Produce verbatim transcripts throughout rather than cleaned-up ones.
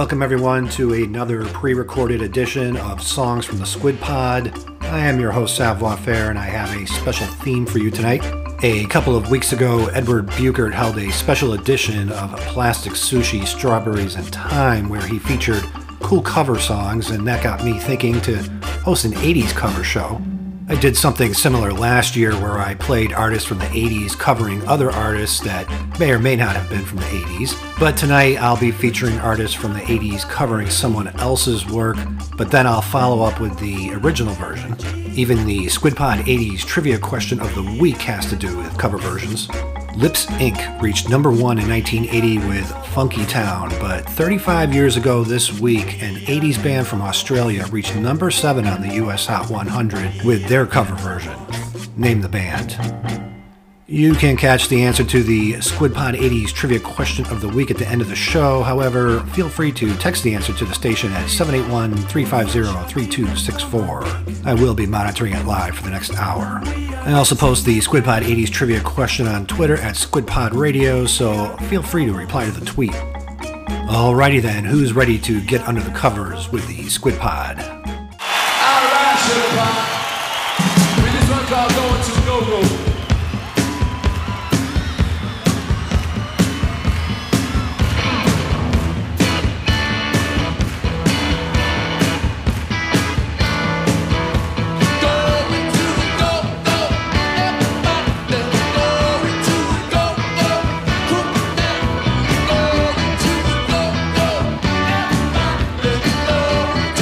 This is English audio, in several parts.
Welcome everyone to another pre-recorded edition of Songs from the Squid Pod. I am your host Savoir Faire, and I have a special theme for you tonight. A couple of weeks ago, Edward Buchert held a special edition of Plastic Sushi, Strawberries and Time, where he featured cool cover songs, and that got me thinking to host an eighties cover show. I did something similar last year where I played artists from the eighties covering other artists that may or may not have been from the eighties. But tonight I'll be featuring artists from the eighties covering someone else's work, but then I'll follow up with the original version. Even the Squid Pod eighties trivia question of the week has to do with cover versions. Lips Incorporated reached number one in nineteen eighty with Funky Town, but thirty-five years ago this week, an eighties band from Australia reached number seven on the U S Hot one hundred with their cover version. Name the band. You can catch the answer to the Squid Pod eighties trivia question of the week at the end of the show. However, feel free to text the answer to the station at seven eight one, three five zero, three two six four. I will be monitoring it live for the next hour. I also post the Squid Pod eighties trivia question on Twitter at Squid Pod Radio, so feel free to reply to the tweet. Alrighty then, who's ready to get under the covers with the Squid Pod? Alright, Squid Pod. We just want y'all going to go-go.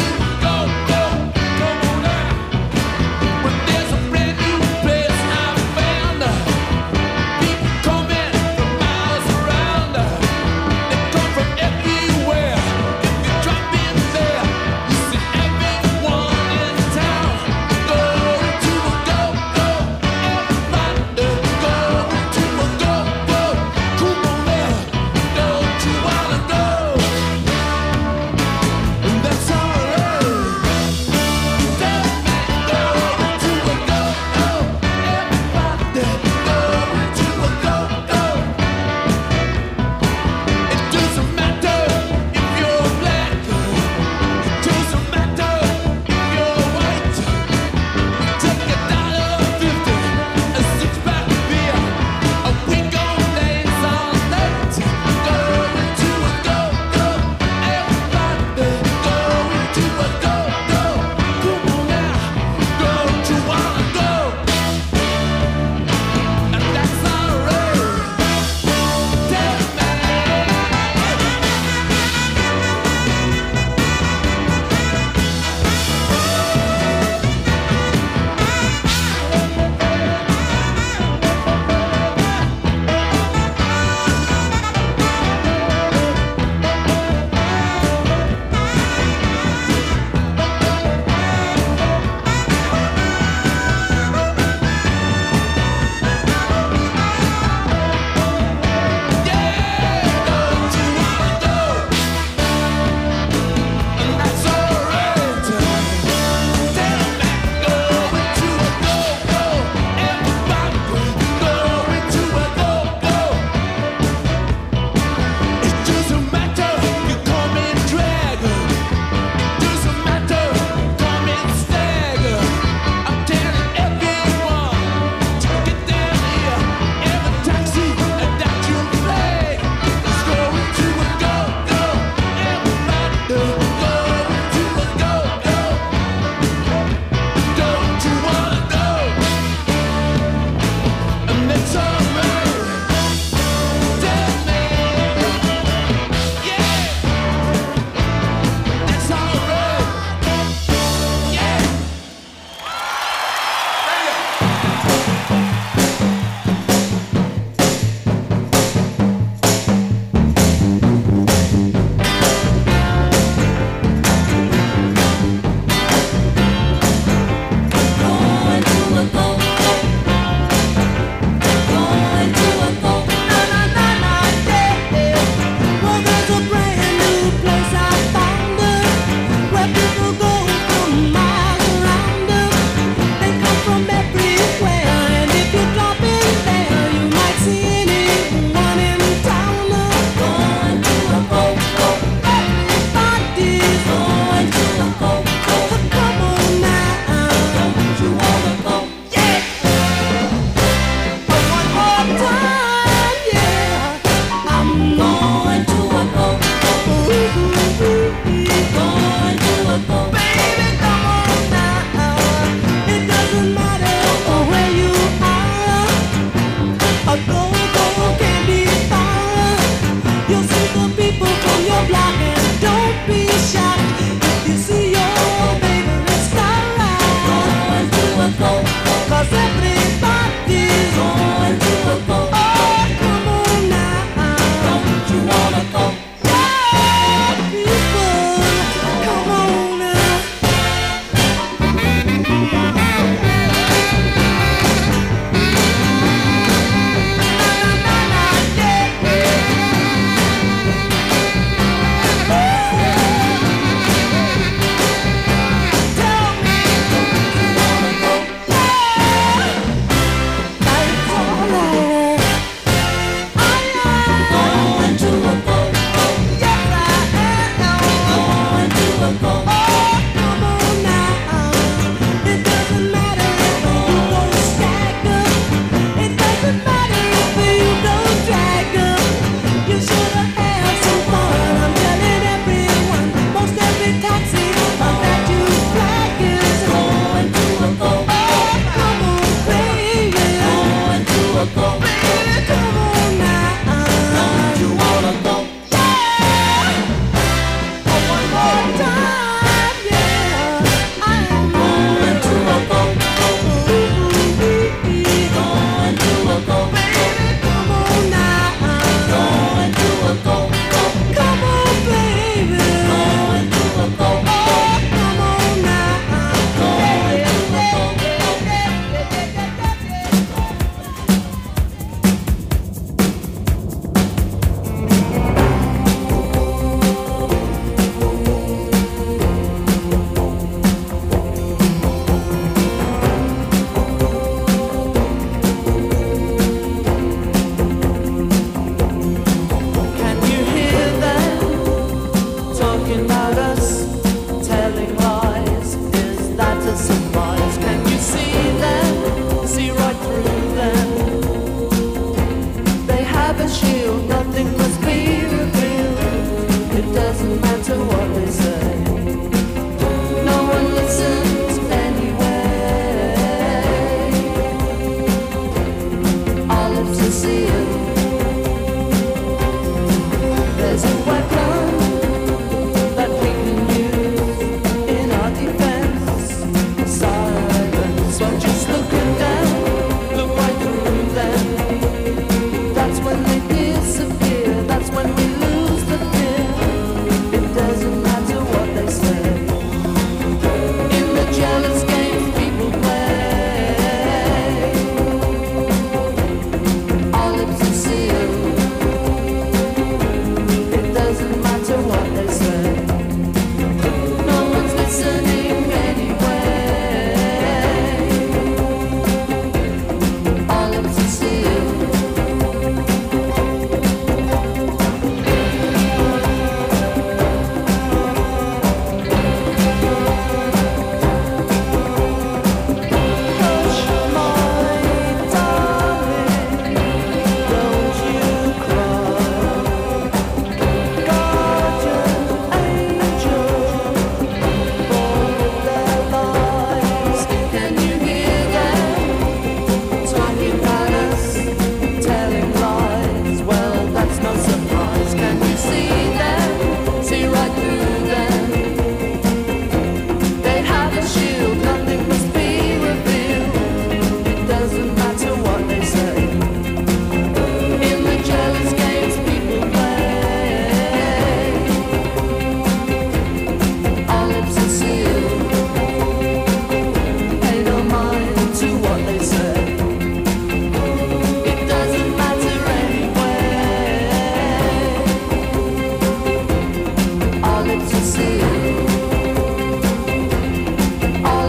There's a brand new place I've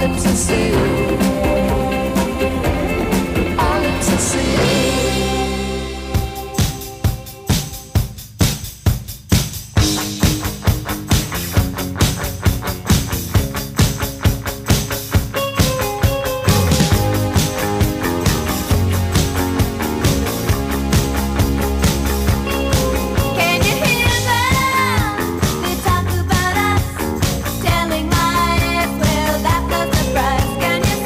Telling lies, well, that was the price. Can you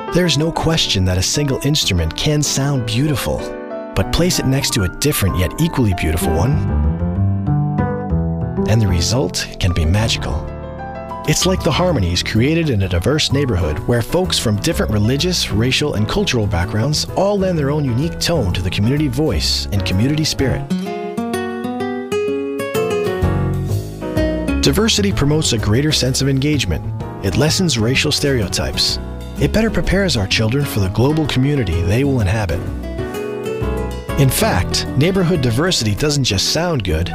There's no question that a single instrument can sound beautiful, but place it next to a different yet equally beautiful one, and the result can be magical. It's like the harmonies created in a diverse neighborhood where folks from different religious, racial, and cultural backgrounds all lend their own unique tone to the community voice and community spirit. Diversity promotes a greater sense of engagement. It lessens racial stereotypes. It better prepares our children for the global community they will inhabit. In fact, neighborhood diversity doesn't just sound good,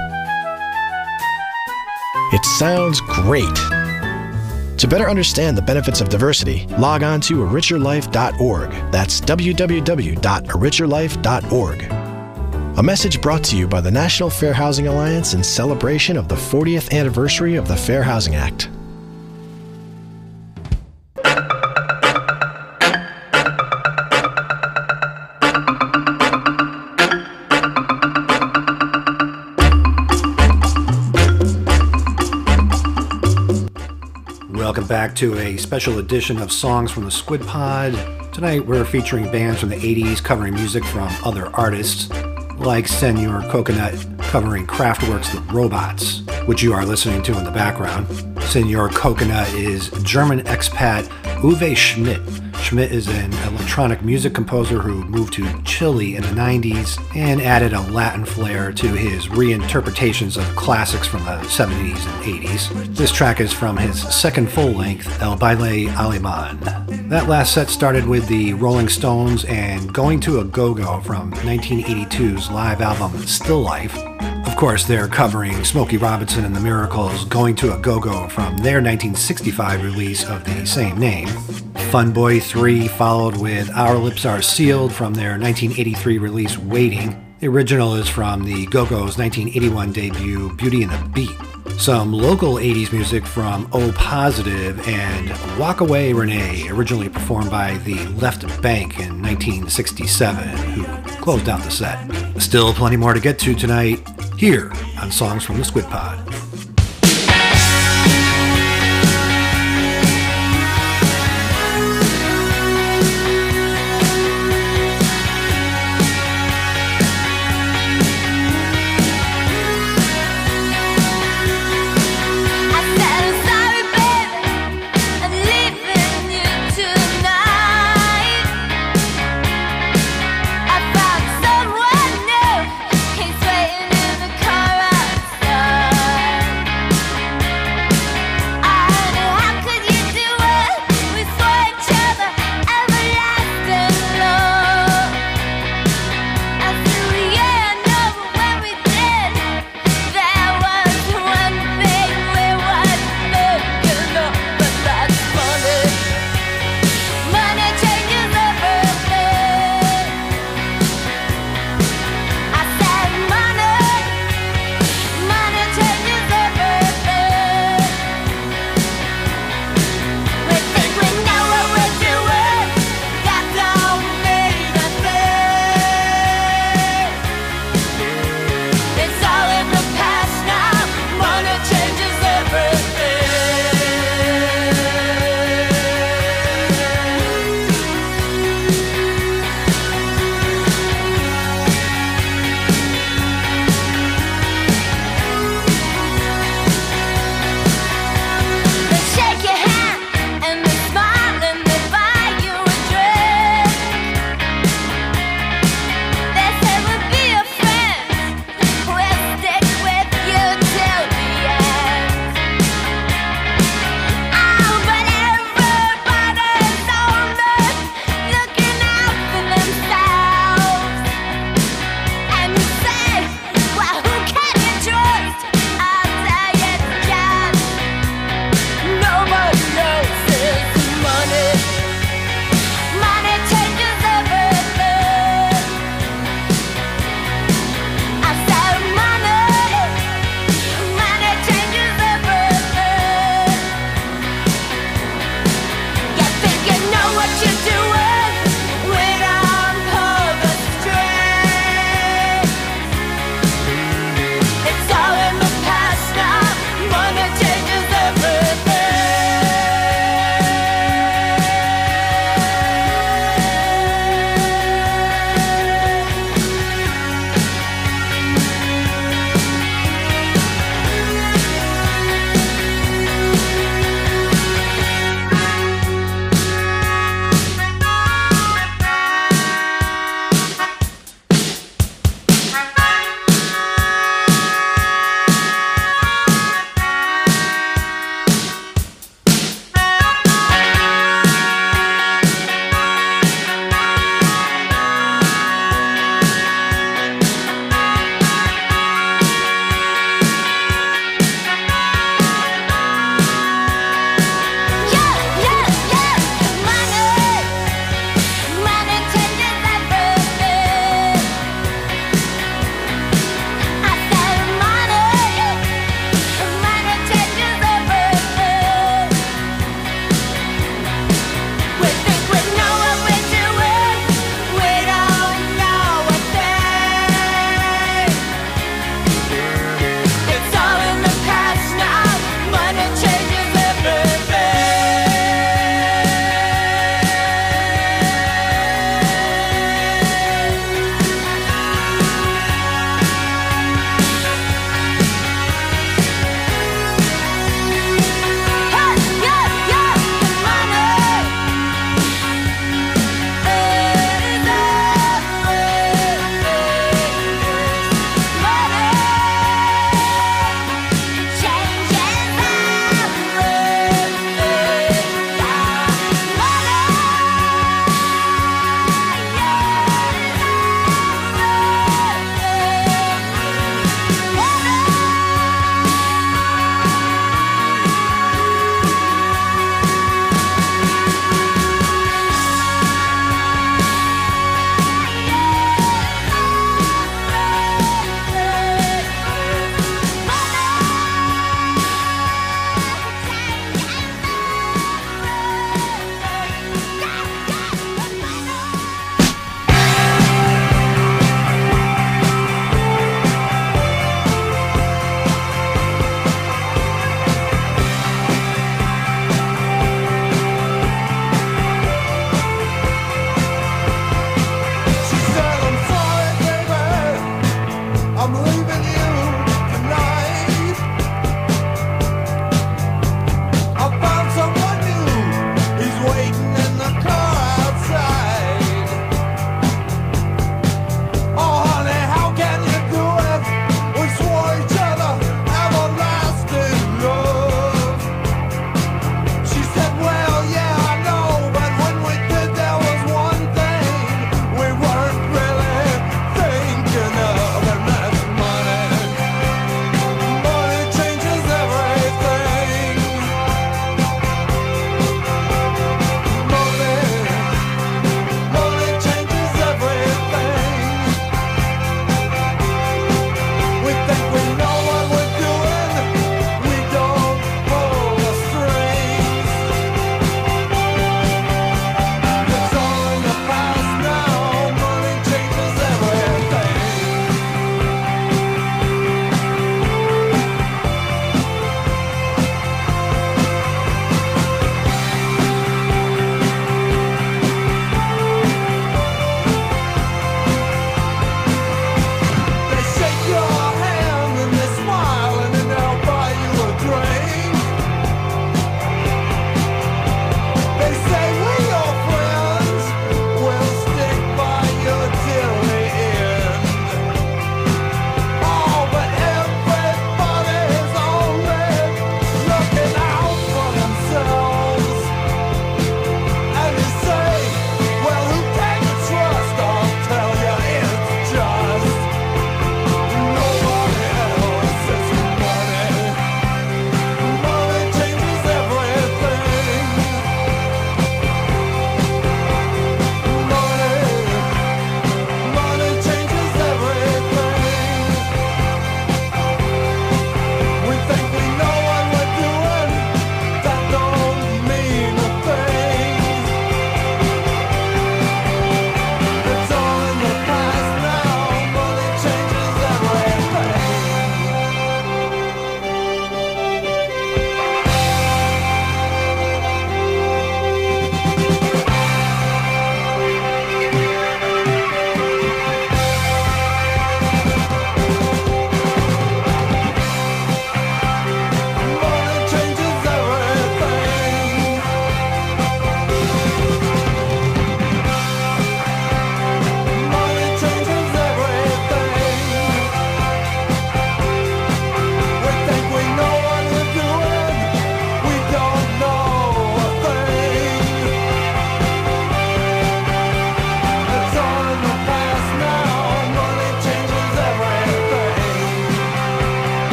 it sounds great. To better understand the benefits of diversity, log on to a richer life dot org. That's w w w dot a richer life dot org. A message brought to you by the National Fair Housing Alliance in celebration of the fortieth anniversary of the Fair Housing Act. Welcome back to a special edition of Songs from the Squid Pod. Tonight we're featuring bands from the eighties covering music from other artists, like Senor Coconut covering Kraftwerk's The Robots, which you are listening to in the background. Senor Coconut is German expat Uwe Schmidt. Schmidt is an electronic music composer who moved to Chile in the nineties and added a Latin flair to his reinterpretations of classics from the seventies and eighties. This track is from his second full-length, El Baile Alemán. That last set started with the Rolling Stones and Going to a Go-Go from nineteen eighty-two's live album Still Life. Of course, they're covering Smokey Robinson and the Miracles' Going to a Go-Go from their nineteen sixty-five release of the same name. Fun Boy three followed with Our Lips Are Sealed from their nineteen eighty-three release Waiting. The original is from the Go-Go's nineteen eighty-one debut Beauty and the Beat. Some local eighties music from O Positive and Walk Away Renee, originally performed by the Left Bank in nineteen sixty-seven, who closed out the set. Still plenty more to get to tonight, here on Songs from the Squid Pod. Someone new, he's waiting in the car outside.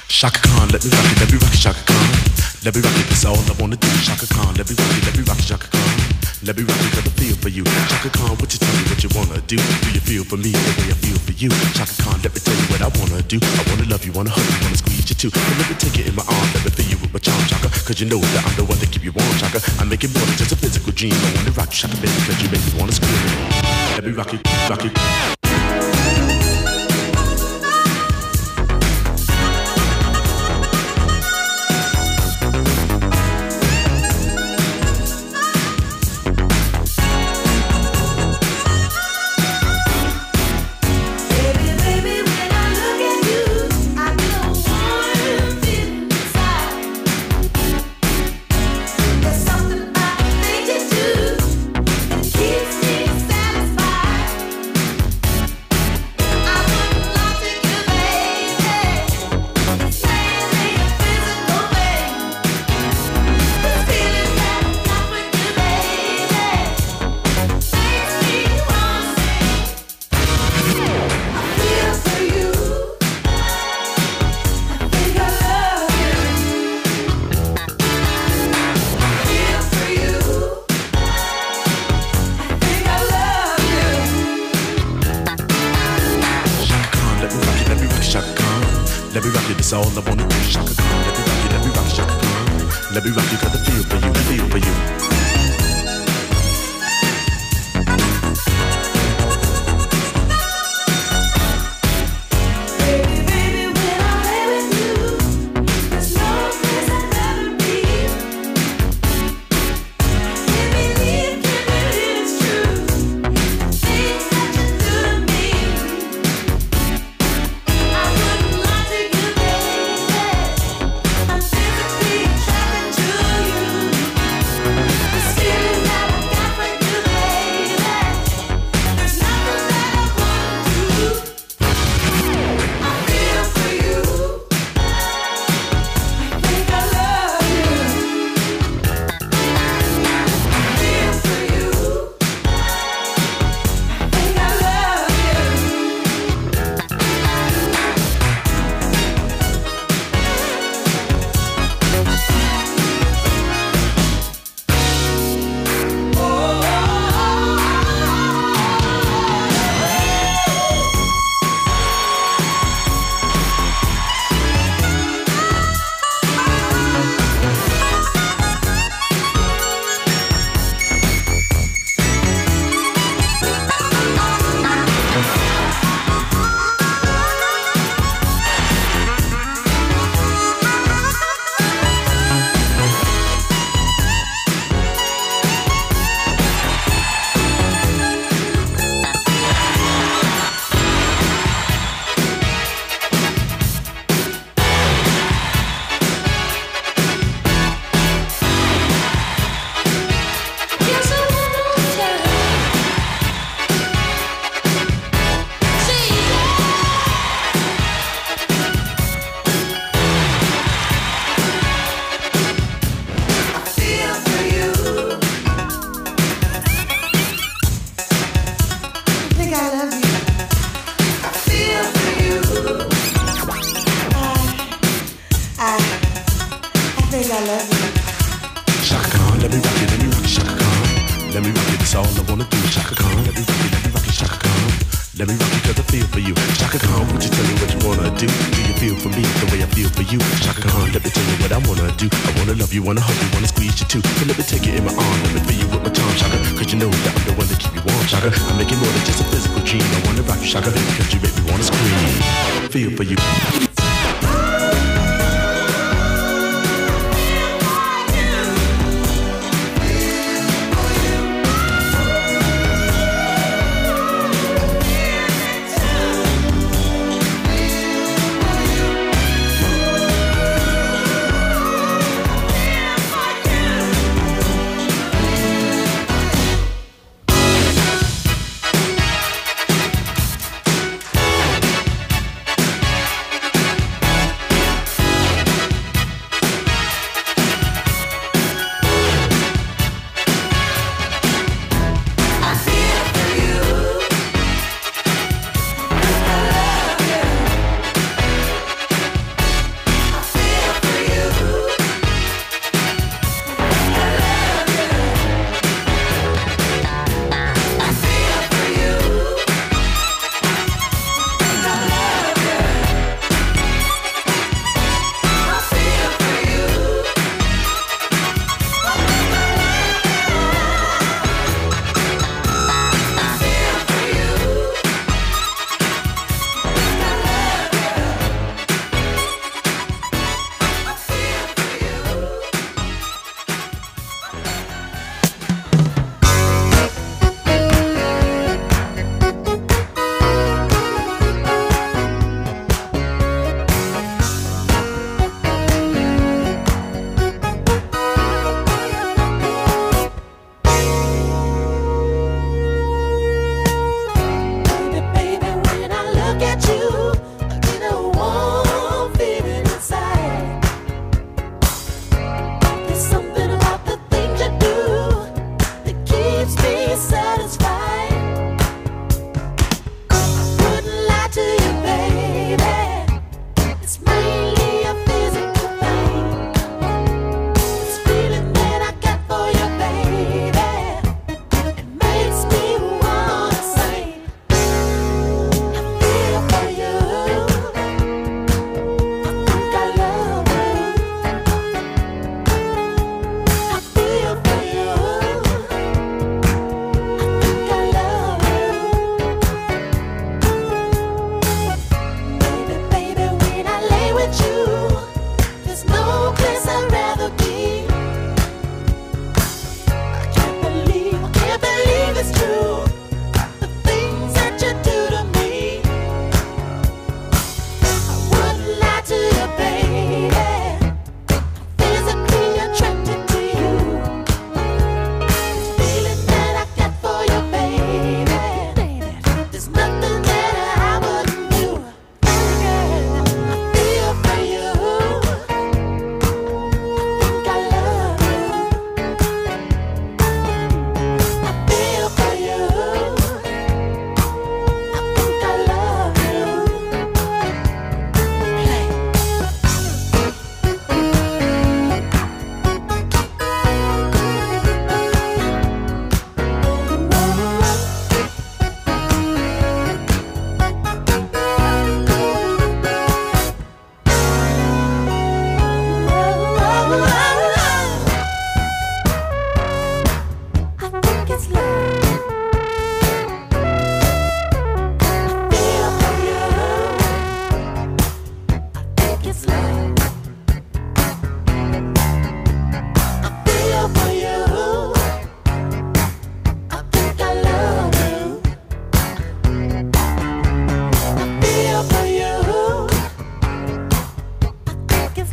Shaka Khan, let me rock it, let me rock it, Shaka Khan. Let me rock it, that's all I wanna do. Shaka Khan, let me rock it, let me rock it, Shaka Khan. Let me rock it, cause I feel for you. Shaka Khan, what you tell me what you wanna do? Do you feel for me the way I feel for you? Shaka Khan, let me tell you what I wanna do. I wanna love you, wanna hug you, wanna squeeze you too. And let me take it in my arms, let me feel you with my charm, Shaka. Cause you know that I'm the one that keep you warm, Shaka. I make it more than just a physical dream. I wanna rock you, Shaka, baby, cause you make me wanna scream. Let me rock it, rock it. That's all I wanna do, Shaka Khan. Let me rock you, let me rock you, Shaka Khan. Let me rock you, cause I feel for you, I feel for you. Wanna hug you, wanna squeeze you too. So let me take it in my arm, let me feel you with my charm, Shaka. Cause you know that I'm the one that keep you warm, Shaka. I make it more than just a physical dream. I wanna rock you, Shaka, cause you make me wanna scream. Feel for you.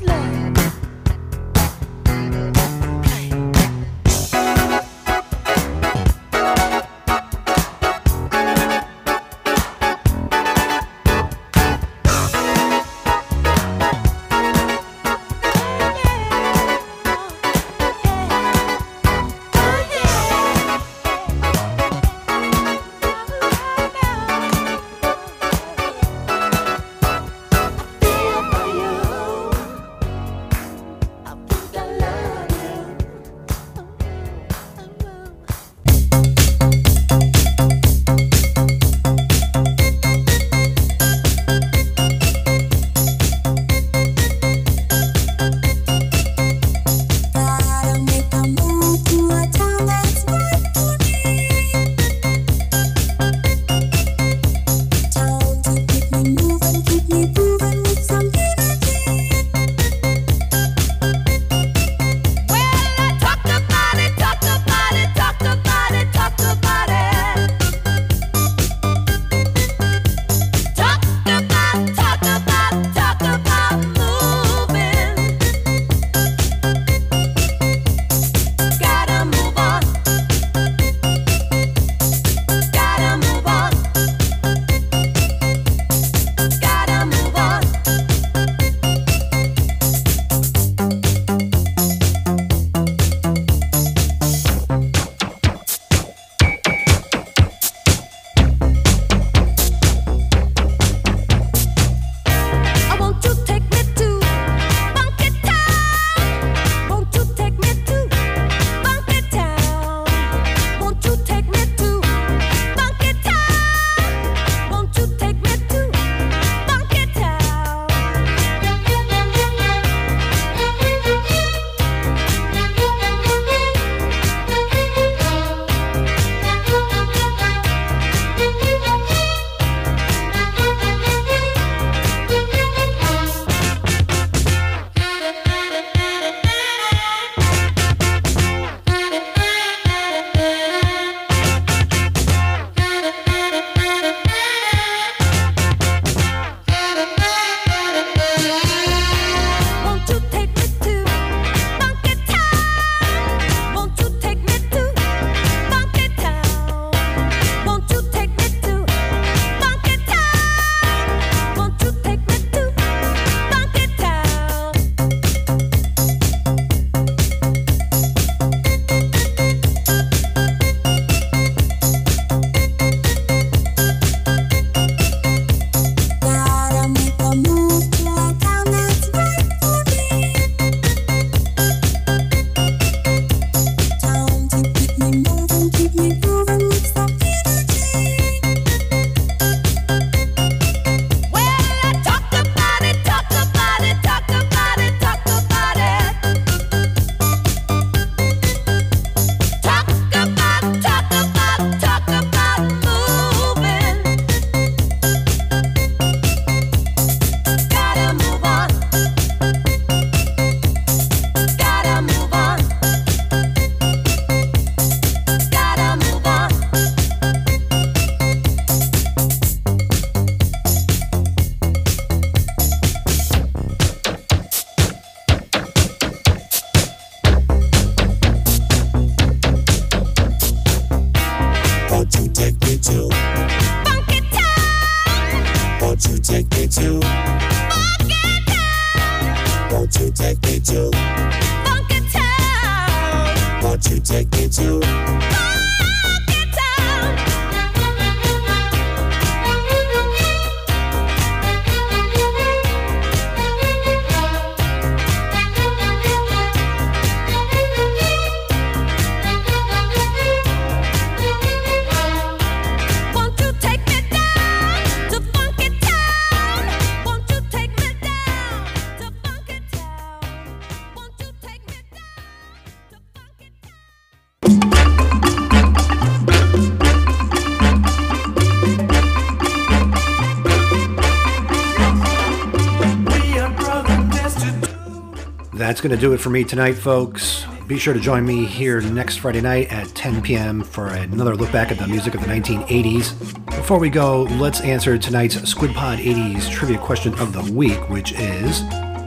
That's going to do it for me tonight, folks. Be sure to join me here next Friday night at ten p.m. for another look back at the music of the nineteen eighties. Before we go, let's answer tonight's Squid Pod eighties trivia question of the week, which is,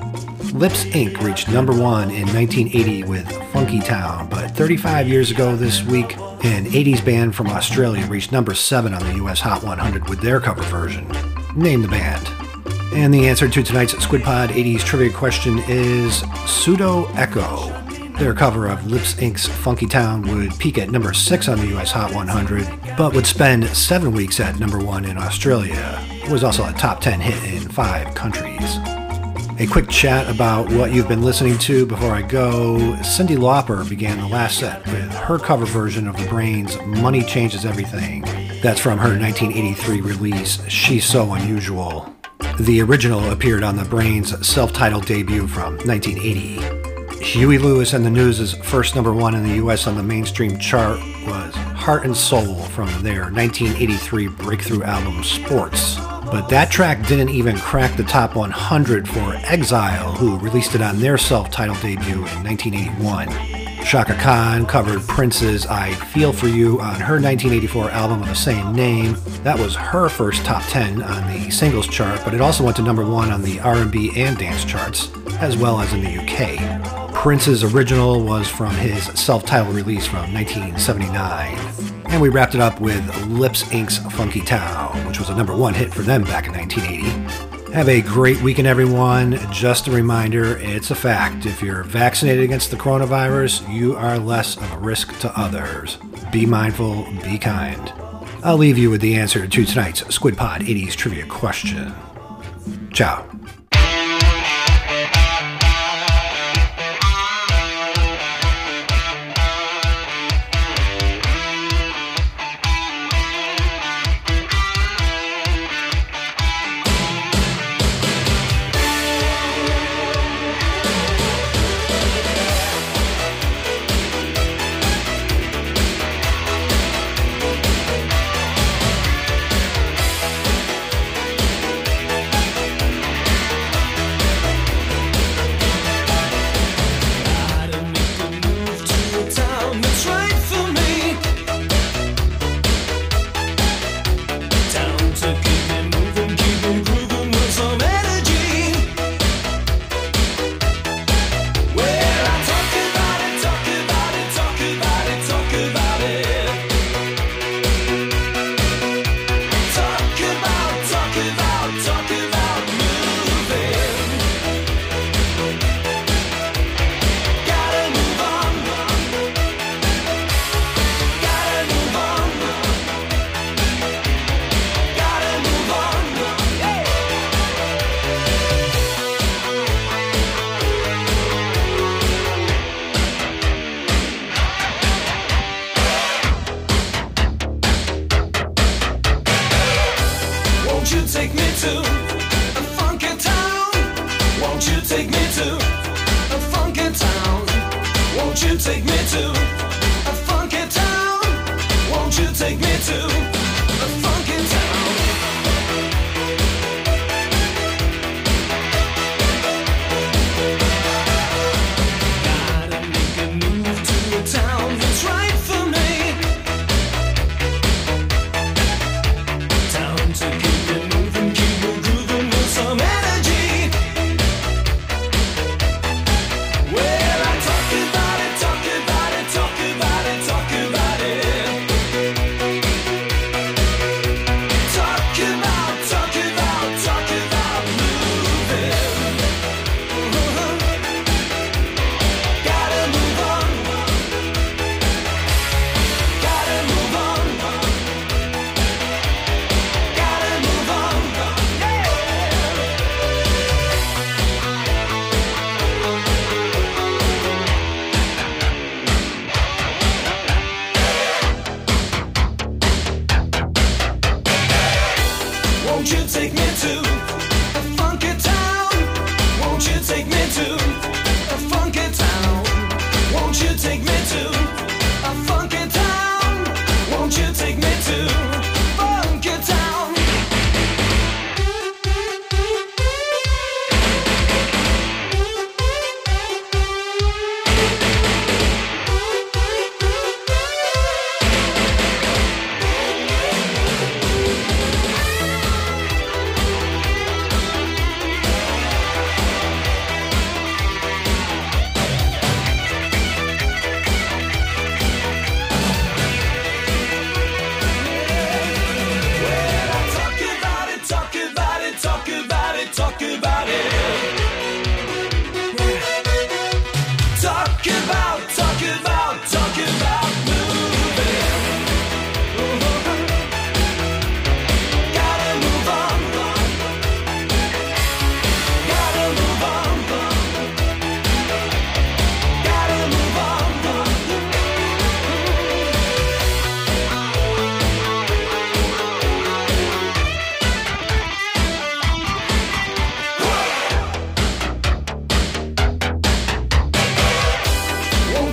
Lips Incorporated reached number one in nineteen eighty with Funky Town, but thirty-five years ago this week, an eighties band from Australia reached number seven on the U S Hot one hundred with their cover version. Name the band. And the answer to tonight's Squid Pod eighties trivia question is Pseudo Echo. Their cover of Lips Incorporated's Funky Town would peak at number six on the U S Hot one hundred, but would spend seven weeks at number one in Australia. It was also a top ten hit in five countries. A quick chat about what you've been listening to before I go. Cyndi Lauper began the last set with her cover version of The Brains' Money Changes Everything. That's from her nineteen eighty-three release, She's So Unusual. The original appeared on The Brains' self-titled debut from nineteen eighty. Huey Lewis and the News' first number one in the U S on the mainstream chart was Heart and Soul from their nineteen eighty-three breakthrough album Sports. But that track didn't even crack the top one hundred for Exile, who released it on their self-titled debut in nineteen eighty-one. Chaka Khan covered Prince's I Feel For You on her nineteen eighty-four album of the same name. That was her first top ten on the singles chart, but it also went to number one on the R and B and dance charts, as well as in the U K. Prince's original was from his self-titled release from nineteen seventy-nine. And we wrapped it up with Lips Incorporated's Funky Town, which was a number one hit for them back in nineteen eighty. Have a great weekend, everyone. Just a reminder, it's a fact. If you're vaccinated against the coronavirus, you are less of a risk to others. Be mindful, be kind. I'll leave you with the answer to tonight's Squid Pod eighties trivia question. Ciao.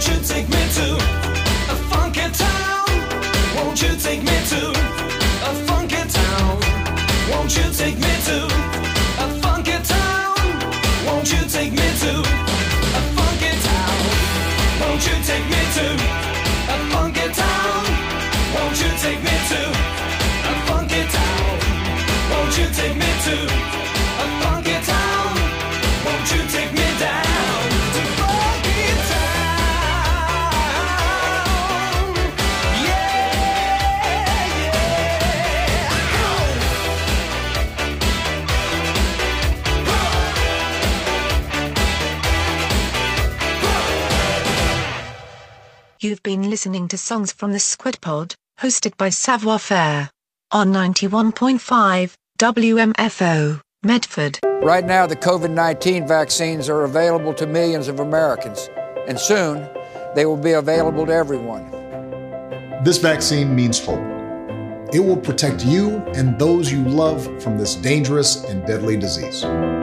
Won't you take me to a funky town? Won't you take me to a funky town? Won't you take me to a funky town? Won't you take me to a funky town? Won't you take me to a funky town? Won't you take me to a funky town? Won't you take me to a funky town? Won't you take me down to funky town? Yeah, You've been listening to Songs from the Squid Pod, hosted by Savoir Faire, on ninety-one point five W M F O, Medford. Right now, the COVID nineteen vaccines are available to millions of Americans, and soon they will be available to everyone. This vaccine means hope. It will protect you and those you love from this dangerous and deadly disease.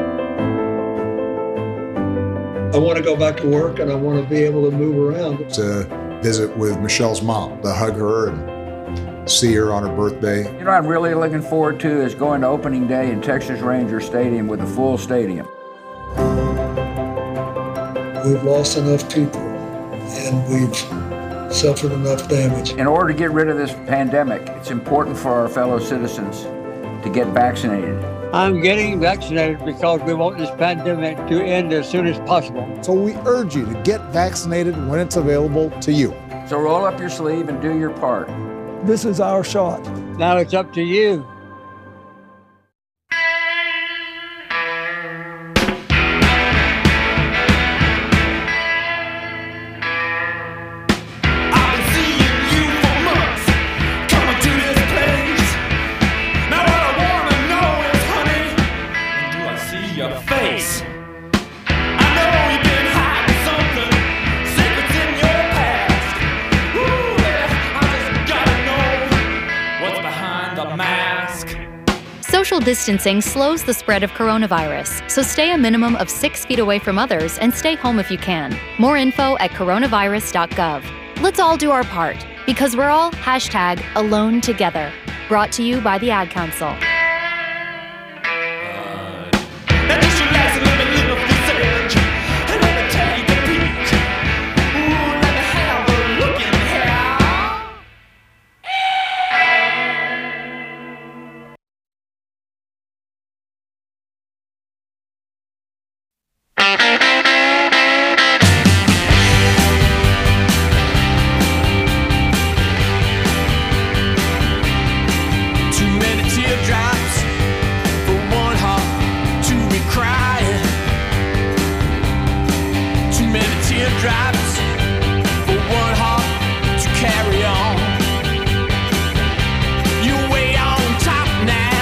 I want to go back to work, and I want to be able to move around. To visit with Michelle's mom, to hug her and see her on her birthday. You know what I'm really looking forward to is going to opening day in Texas Ranger Stadium with a full stadium. We've lost enough people, and we've suffered enough damage. In order to get rid of this pandemic, it's important for our fellow citizens to get vaccinated. I'm getting vaccinated because we want this pandemic to end as soon as possible. So we urge you to get vaccinated when it's available to you. So roll up your sleeve and do your part. This is our shot. Now it's up to you. Social distancing slows the spread of coronavirus, so stay a minimum of six feet away from others and stay home if you can. More info at coronavirus dot gov. Let's all do our part, because we're all hashtag alone together. Brought to you by the Ad Council. Drive